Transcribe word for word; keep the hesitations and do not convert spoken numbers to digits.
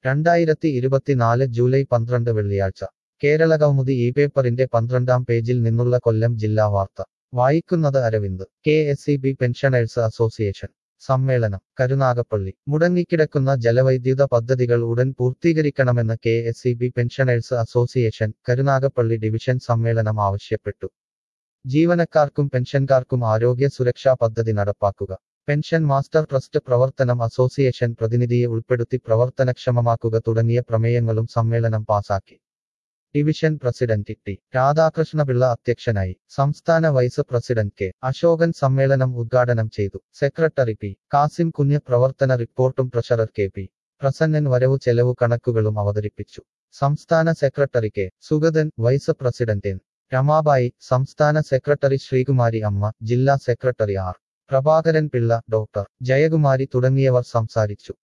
രണ്ടായിരത്തി ഇരുപത്തിനാല് ജൂലൈ പന്ത്രണ്ട് വെള്ളിയാഴ്ച കേരളകൗമുദി ഈ പേപ്പറിന്റെ പന്ത്രണ്ടാം പേജിൽ നിന്നുള്ള കൊല്ലം ജില്ലാ വാർത്ത വായിക്കുന്നത് Aravind. K S E B pensioners association സമ്മേളനം കരുനാഗപ്പള്ളി. മുടങ്ങിക്കിടക്കുന്ന ജലവൈദ്യുത പദ്ധതികൾ ഉടൻ പൂർത്തീകരിക്കണമെന്ന് K S E B pensioners association Karunagappally division സമ്മേളനം ആവശ്യപ്പെട്ടു. ജീവനക്കാർക്കും പെൻഷൻകാർക്കും ആരോഗ്യ സുരക്ഷാ പദ്ധതി നടപ്പാക്കുക, പെൻഷൻ മാസ്റ്റർ ട്രസ്റ്റ് പ്രവർത്തനം അസോസിയേഷൻ പ്രതിനിധിയെ ഉൾപ്പെടുത്തി പ്രവർത്തനക്ഷമമാക്കുക തുടങ്ങിയ പ്രമേയങ്ങളും സമ്മേളനം പാസാക്കി. ഡിവിഷൻ പ്രസിഡന്റ് ടി രാധാകൃഷ്ണപിള്ള അധ്യക്ഷനായി. സംസ്ഥാന വൈസ് പ്രസിഡന്റ് കെ അശോകൻ സമ്മേളനം ഉദ്ഘാടനം ചെയ്തു. സെക്രട്ടറി പി കാസിം കുഞ്ഞ് പ്രവർത്തന റിപ്പോർട്ടും ട്രഷറർ കെ പി പ്രസന്നൻ വരവു ചെലവു കണക്കുകളും അവതരിപ്പിച്ചു. സംസ്ഥാന secretary K Sugathan, vice president N Ramabai, സംസ്ഥാന സെക്രട്ടറി ശ്രീകുമാരി അമ്മ, ജില്ലാ secretary R Prabhakaran Pillai, doctor Jayakumari തുടങ്ങിയവർ സംസാരിച്ചു.